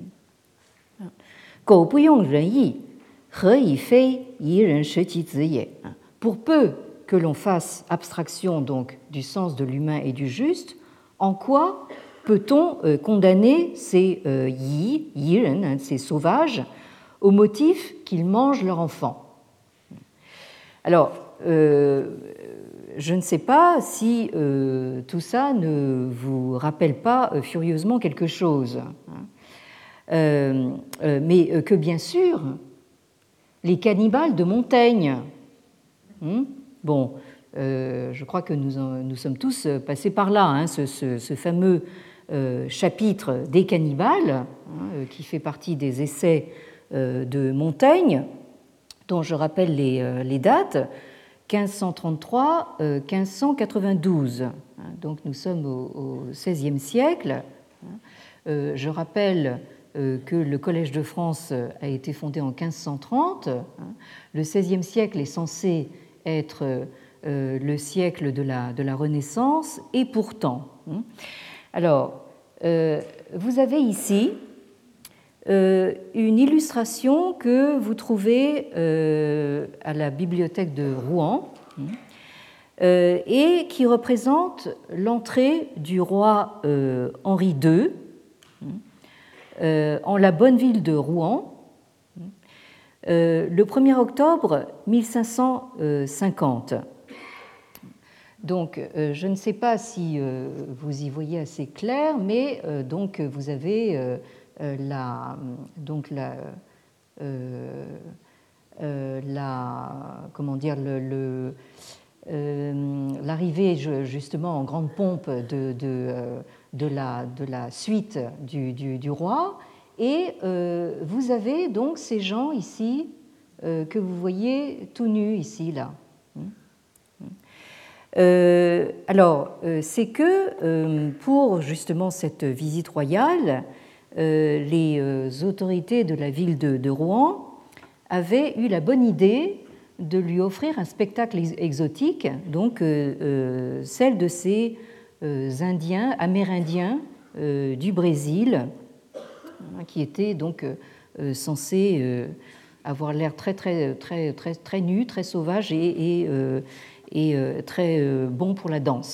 S1: Pour peu que l'on fasse abstraction donc du sens de l'humain et du juste, en quoi peut-on condamner ces yi, yiren, ces sauvages, au motif qu'ils mangent leur enfant? Alors, euh, je ne sais pas si euh, tout ça ne vous rappelle pas euh, furieusement quelque chose, hein, euh, euh, mais que bien sûr, les cannibales de Montaigne, hein, bon, euh, je crois que nous, en, nous sommes tous passés par là, hein, ce, ce, ce fameux Euh, chapitre des cannibales, hein, qui fait partie des essais euh, de Montaigne, dont je rappelle les, euh, les dates, quinze cent trente-trois à quinze cent quatre-vingt-douze. Hein, donc nous sommes au, au seizième siècle. Hein, euh, je rappelle euh, que le Collège de France a été fondé en quinze cent trente. Hein, le seizième siècle est censé être euh, le siècle de la, de la Renaissance, et pourtant... Hein, alors, euh, vous avez ici euh, une illustration que vous trouvez euh, à la bibliothèque de Rouen euh, et qui représente l'entrée du roi euh, Henri deux euh, en la bonne ville de Rouen euh, le premier octobre mille cinq cent cinquante. Donc, euh, je ne sais pas si euh, vous y voyez assez clair, mais euh, donc vous avez euh, la, donc la, euh, euh, la, comment dire, le, le, euh, l'arrivée justement en grande pompe de, de, de, la, de la suite du, du, du roi, et euh, vous avez donc ces gens ici euh, que vous voyez tout nus ici là. Euh, alors, euh, c'est que euh, pour justement cette visite royale, euh, les euh, autorités de la ville de, de Rouen avaient eu la bonne idée de lui offrir un spectacle exotique, donc euh, euh, celle de ces euh, Indiens, Amérindiens euh, du Brésil, qui étaient donc euh, censés euh, avoir l'air très très très très très nus, très sauvages et, et euh, et très bon pour la danse.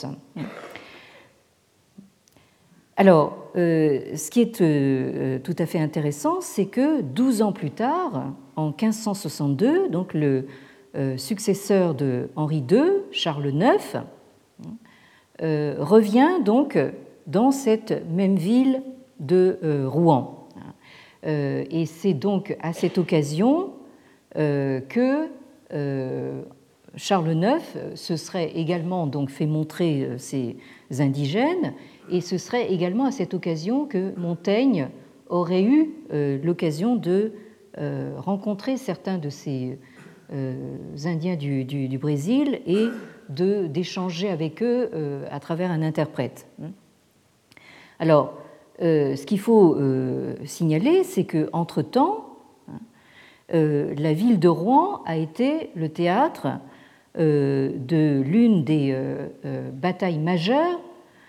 S1: Alors, euh, ce qui est euh, tout à fait intéressant, c'est que douze ans plus tard, en quinze cent soixante-deux, donc le euh, successeur de Henri deux, Charles neuf, euh, revient donc dans cette même ville de euh, Rouen. Euh, et c'est donc à cette occasion euh, que euh, Charles neuf se serait également donc fait montrer ces indigènes, et ce serait également à cette occasion que Montaigne aurait eu l'occasion de rencontrer certains de ces Indiens du, du, du Brésil et de, d'échanger avec eux à travers un interprète. Alors, ce qu'il faut signaler, c'est qu'entre-temps, la ville de Rouen a été le théâtre de l'une des batailles majeures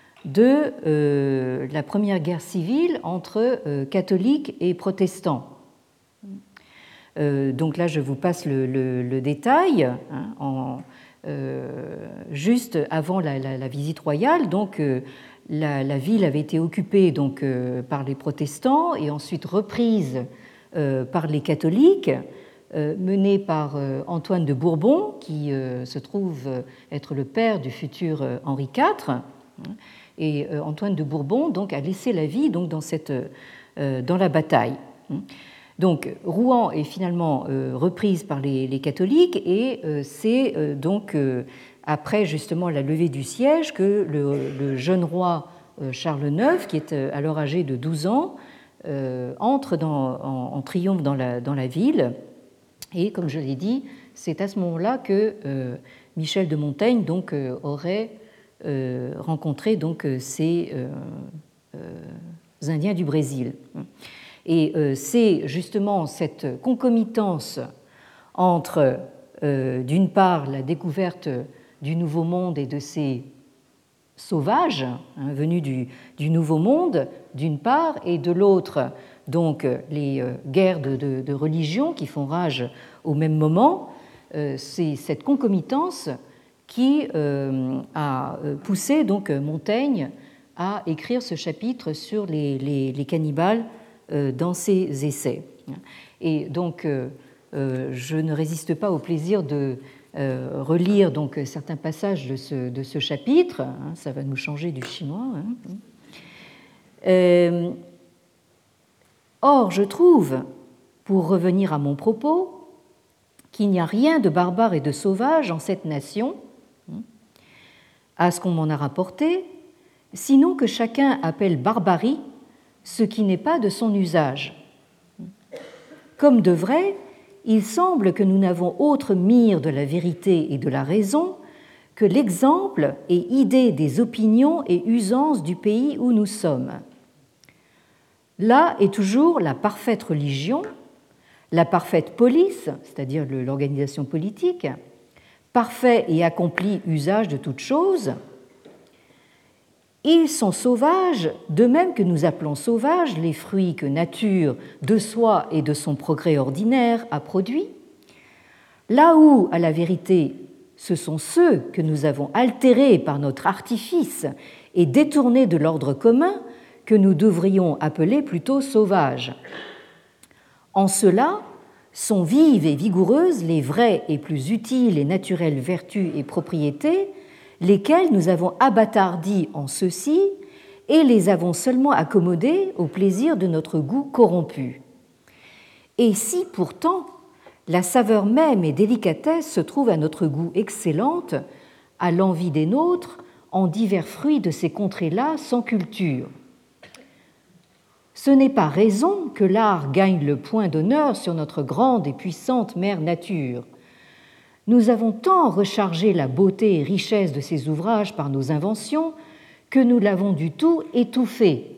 S1: de la première guerre civile entre catholiques et protestants. Donc là, je vous passe le, le, le détail. Hein, en, euh, juste avant la, la, la visite royale, donc la, la ville avait été occupée donc par les protestants et ensuite reprise par les catholiques, mené par Antoine de Bourbon, qui se trouve être le père du futur Henri quatre. Et Antoine de Bourbon donc, a laissé la vie donc, dans, cette, dans la bataille. Donc Rouen est finalement reprise par les, les catholiques, et c'est donc après justement la levée du siège que le, le jeune roi Charles neuf, qui est alors âgé de douze ans, entre dans, en, en triomphe dans la, dans la ville. Et comme je l'ai dit, c'est à ce moment-là que euh, Michel de Montaigne donc, euh, aurait euh, rencontré donc, ces euh, euh, Indiens du Brésil. Et euh, c'est justement cette concomitance entre, euh, d'une part, la découverte du Nouveau Monde et de ces sauvages hein, venus du, du Nouveau Monde, d'une part, et de l'autre, donc les guerres de, de, de religion qui font rage au même moment, euh, c'est cette concomitance qui euh, a poussé donc Montaigne à écrire ce chapitre sur les, les, les cannibales euh, dans ses essais. Et donc, euh, euh, je ne résiste pas au plaisir de euh, relire donc certains passages de ce, de ce chapitre. Hein, ça va nous changer du chinois. Hein. Euh, Or, je trouve, pour revenir à mon propos, qu'il n'y a rien de barbare et de sauvage en cette nation, à ce qu'on m'en a rapporté, sinon que chacun appelle barbarie ce qui n'est pas de son usage. Comme de vrai, il semble que nous n'avons autre mire de la vérité et de la raison que l'exemple et idée des opinions et usances du pays où nous sommes. Là est toujours la parfaite religion, la parfaite police, c'est-à-dire l'organisation politique, parfait et accompli usage de toutes choses, Ils sont sauvages, de même que nous appelons sauvages les fruits que nature, de soi et de son progrès ordinaire, a produits. Là où, à la vérité, ce sont ceux que nous avons altérés par notre artifice et détournés de l'ordre commun que nous devrions appeler plutôt sauvages. En cela, sont vives et vigoureuses les vraies et plus utiles et naturelles vertus et propriétés, lesquelles nous avons abattardis en ceci et les avons seulement accommodés au plaisir de notre goût corrompu. Et si pourtant la saveur même et délicatesse se trouve à notre goût excellente, à l'envi des nôtres, en divers fruits de ces contrées-là sans culture. Ce n'est pas raison que l'art gagne le point d'honneur sur notre grande et puissante mère nature. Nous avons tant rechargé la beauté et richesse de ces ouvrages par nos inventions que nous l'avons du tout étouffé.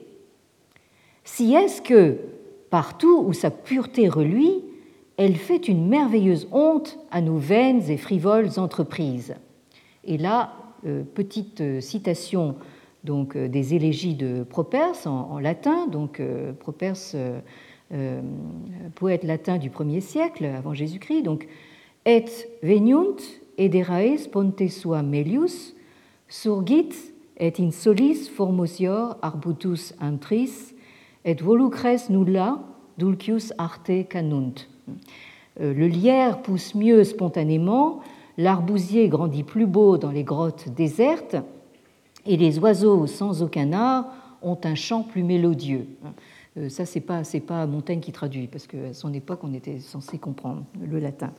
S1: Si est-ce que, partout où sa pureté reluit, elle fait une merveilleuse honte à nos vaines et frivoles entreprises. Et là, euh, petite citation donc, euh, des élégies de Properce en, en latin, donc euh, Properce, euh, euh, poète latin du premier siècle avant Jésus-Christ, donc et veniunt ederaes ponte sua melius, surgit et in solis formosior arbutus antris, et volucres nulla dulcius arte canunt. Le lierre pousse mieux spontanément, l'arbousier grandit plus beau dans les grottes désertes, et les oiseaux sans aucun art ont un chant plus mélodieux. Ça, c'est pas, c'est pas Montaigne qui traduit, parce qu'à son époque, on était censé comprendre le latin.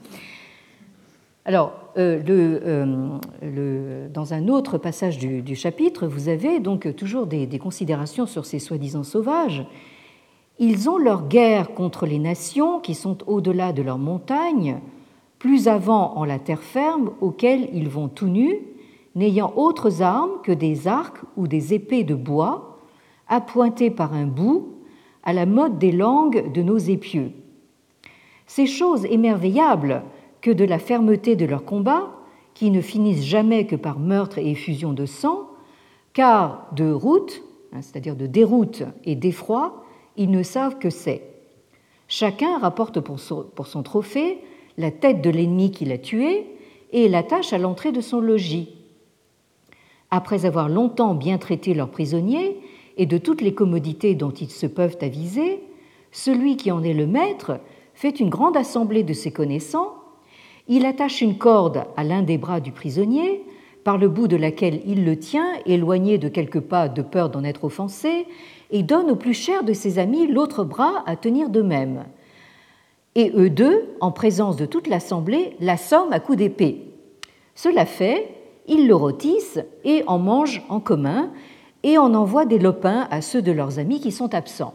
S1: Alors, euh, le, euh, le, dans un autre passage du, du chapitre, vous avez donc toujours des, des considérations sur ces soi-disant sauvages. Ils ont leur guerre contre les nations qui sont au-delà de leurs montagnes, plus avant en la terre ferme, auxquelles ils vont tout nus, n'ayant autres armes que des arcs ou des épées de bois, appointées par un bout, à la mode des langues de nos épieux. Ces choses émerveillables que de la fermeté de leurs combats, qui ne finissent jamais que par meurtre et effusion de sang, car de route, c'est-à-dire de déroute et d'effroi, ils ne savent que c'est. Chacun rapporte pour son, pour son trophée la tête de l'ennemi qu'il a tué et l'attache à l'entrée de son logis. Après avoir longtemps bien traité leurs prisonniers et de toutes les commodités dont ils se peuvent aviser, celui qui en est le maître fait une grande assemblée de ses connaissants. Il attache une corde à l'un des bras du prisonnier, par le bout de laquelle il le tient, éloigné de quelques pas de peur d'en être offensé, et donne au plus cher de ses amis l'autre bras à tenir de même. Et eux deux, en présence de toute l'assemblée, l'assomment à coups d'épée. Cela fait, ils le rôtissent et en mangent en commun, et en envoient des lopins à ceux de leurs amis qui sont absents.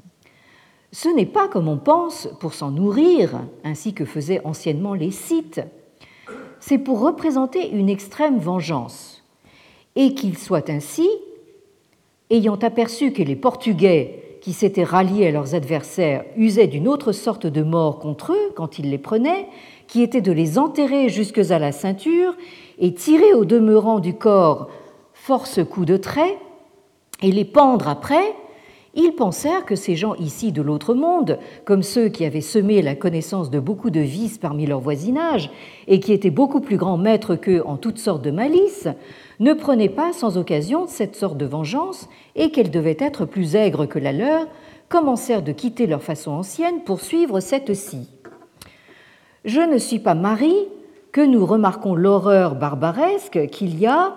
S1: Ce n'est pas, comme on pense, pour s'en nourrir, ainsi que faisaient anciennement les Scythes, c'est pour représenter une extrême vengeance, et qu'il soit ainsi, ayant aperçu que les Portugais qui s'étaient ralliés à leurs adversaires usaient d'une autre sorte de mort contre eux quand ils les prenaient, qui était de les enterrer jusque à la ceinture et tirer au demeurant du corps force coups de trait et les pendre après, ils pensèrent que ces gens ici de l'autre monde, comme ceux qui avaient semé la connaissance de beaucoup de vices parmi leur voisinage et qui étaient beaucoup plus grands maîtres qu'eux en toutes sortes de malices, ne prenaient pas sans occasion cette sorte de vengeance et qu'elle devait être plus aigre que la leur, commencèrent de quitter leur façon ancienne pour suivre cette-ci. Je ne suis pas Marie que nous remarquons l'horreur barbaresque qu'il y a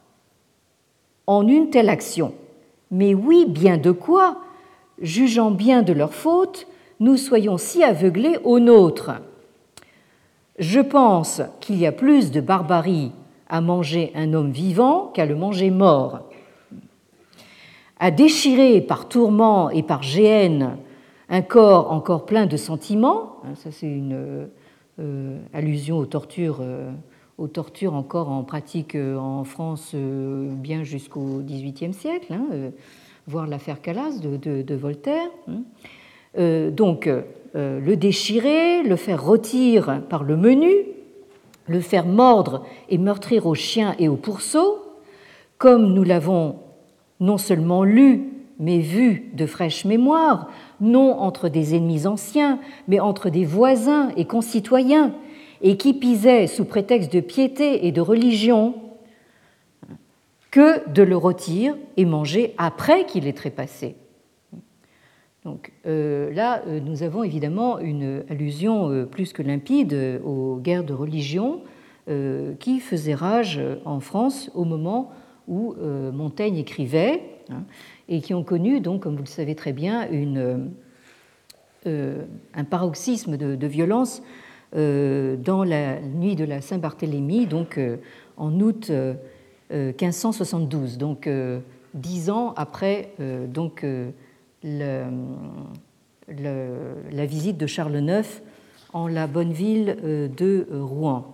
S1: en une telle action. Mais oui, bien de quoi, jugeant bien de leur faute, nous soyons si aveuglés aux nôtres. Je pense qu'il y a plus de barbarie à manger un homme vivant qu'à le manger mort. À déchirer par tourment et par géhenne un corps encore plein de sentiments, ça c'est une euh, allusion aux tortures, euh, aux tortures encore en pratique en France euh, bien jusqu'au dix-huitième siècle, hein, euh, voire l'affaire Calas de, de, de Voltaire. Hein. Euh, donc, euh, le déchirer, le faire rôtir par le menu, le faire mordre et meurtrir aux chiens et aux pourceaux, comme nous l'avons non seulement lu, mais vu de fraîche mémoire, non entre des ennemis anciens, mais entre des voisins et concitoyens, et qui pisait sous prétexte de piété et de religion, que de le rôtir et manger après qu'il ait trépassé. Donc euh, là, euh, nous avons évidemment une allusion euh, plus que limpide euh, aux guerres de religion euh, qui faisaient rage en France au moment où euh, Montaigne écrivait, hein, et qui ont connu, donc, comme vous le savez très bien, une, euh, un paroxysme de, de violence euh, dans la nuit de la Saint-Barthélemy, donc euh, en août euh, quinze cent soixante-douze, donc euh, dix ans après euh, donc, euh, le, le, la visite de Charles neuf en la bonne ville euh, de Rouen.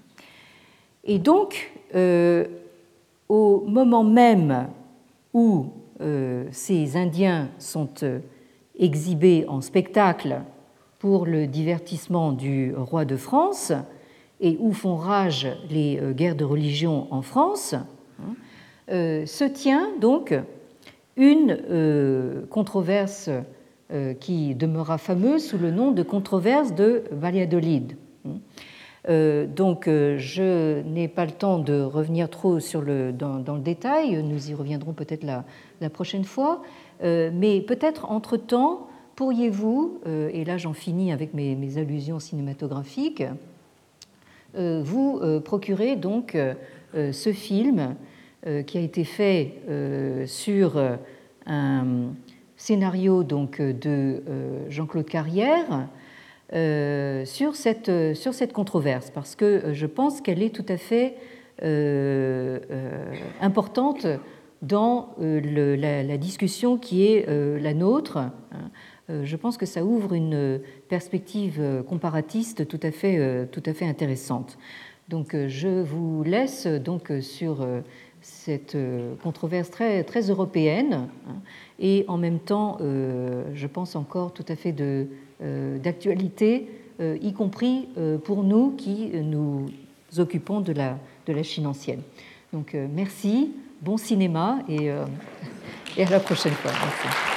S1: Et donc, euh, au moment même où euh, ces Indiens sont euh, exhibés en spectacle pour le divertissement du roi de France et où font rage les euh, guerres de religion en France, euh, se tient donc une euh, controverse euh, qui demeura fameuse sous le nom de controverse de Valladolid. Euh, donc, euh, je n'ai pas le temps de revenir trop sur le, dans, dans le détail, nous y reviendrons peut-être la, la prochaine fois, euh, mais peut-être entre-temps, pourriez-vous, euh, et là j'en finis avec mes, mes allusions cinématographiques, euh, vous euh, procurer donc euh, ce film euh, qui a été fait euh, sur un scénario donc, de euh, Jean-Claude Carrière, Euh, sur, cette, sur cette controverse, parce que je pense qu'elle est tout à fait euh, euh, importante dans euh, le, la, la discussion qui est euh, la nôtre. Euh, je pense que ça ouvre une perspective comparatiste tout à fait, euh, tout à fait intéressante. Donc je vous laisse donc sur euh, cette controverse très, très européenne, hein, et en même temps, euh, je pense encore tout à fait de d'actualité, y compris pour nous qui nous occupons de la, de la Chine ancienne. Donc merci, bon cinéma et, et à la prochaine fois. Merci.